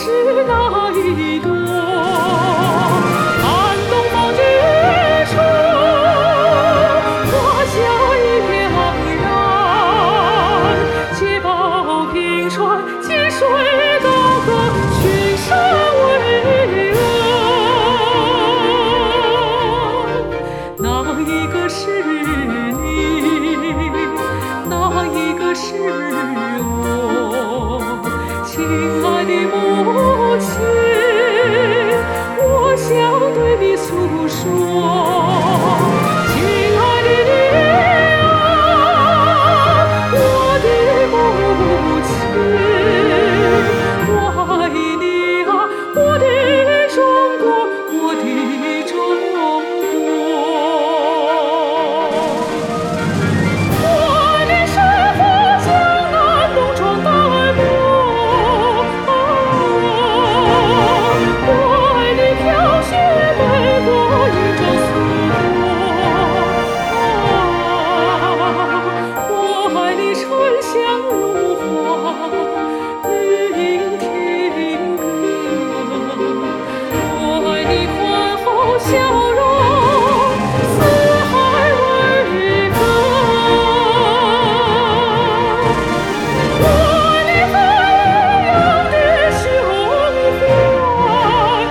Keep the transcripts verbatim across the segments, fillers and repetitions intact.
是那一朵？看东方之城，华夏一片盎然。捷报频传，金水高歌，群山巍峨。哪一个是你？哪一个是我？亲爱的母亲，我想对你诉说。亲爱的你啊，我的母亲，我爱你啊，我的中国，我的中国。我爱你是否江南东闯大漠？我爱你飘雪北国，一朝思国。我爱你沉香如画，聆听歌。我爱你宽厚笑容，四海为歌。我爱你飞扬的胸怀，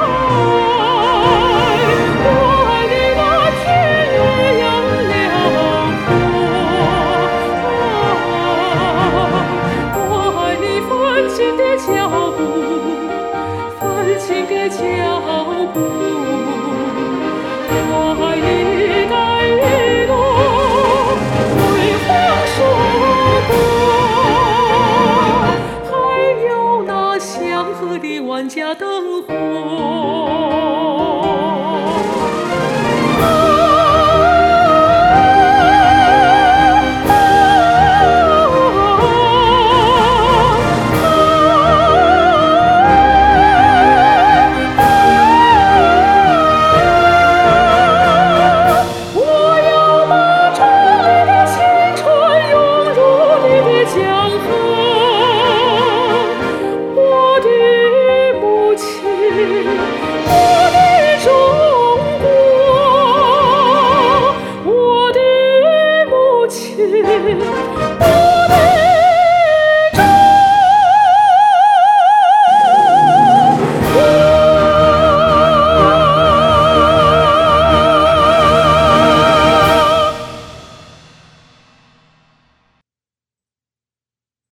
我爱你那天月阳亮阔，我爱你奋进的脚步，奋进的脚步。我爱你一带一路，辉煌硕果，还有那祥和的万家灯火。